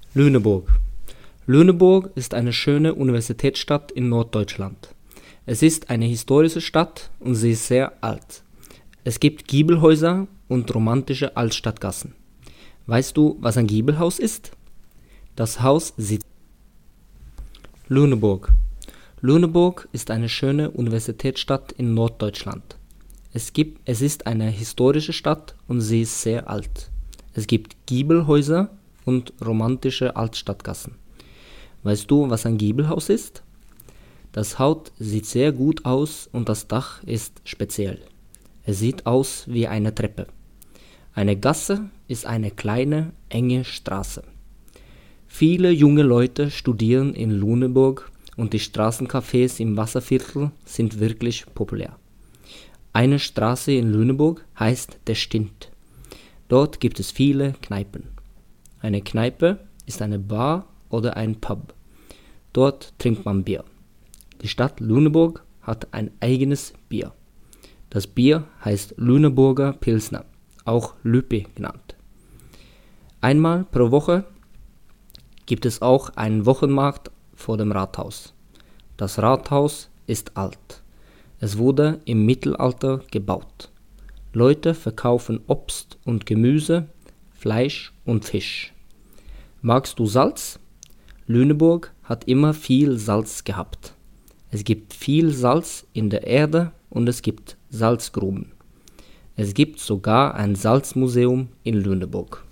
Lüneburg. Lüneburg ist eine schöne Universitätsstadt in Norddeutschland. Es ist eine historische Stadt und sie ist sehr alt. Es gibt Giebelhäuser und romantische Altstadtgassen. Weißt du, was ein Giebelhaus ist? Das Haus sieht. Lüneburg. Lüneburg ist eine schöne Universitätsstadt in Norddeutschland. Es ist eine historische Stadt und sie ist sehr alt. Es gibt Giebelhäuser und romantische Altstadtgassen. Weißt du, was ein Giebelhaus ist? Das Haus sieht sehr gut aus und das Dach ist speziell. Es sieht aus wie eine Treppe. Eine Gasse ist eine kleine, enge Straße. Viele junge Leute studieren in Lüneburg und die Straßencafés im Wasserviertel sind wirklich populär. Eine Straße in Lüneburg heißt der Stint. Dort gibt es viele Kneipen. Eine Kneipe ist eine Bar oder ein Pub. Dort trinkt man Bier. Die Stadt Lüneburg hat ein eigenes Bier. Das Bier heißt Lüneburger Pilsner, auch Lüppi genannt. Einmal pro Woche gibt es auch einen Wochenmarkt vor dem Rathaus. Das Rathaus ist alt. Es wurde im Mittelalter gebaut. Leute verkaufen Obst und Gemüse, Fleisch und Fisch. Magst du Salz? Lüneburg hat immer viel Salz gehabt. Es gibt viel Salz in der Erde und es gibt Salzgruben. Es gibt sogar ein Salzmuseum in Lüneburg.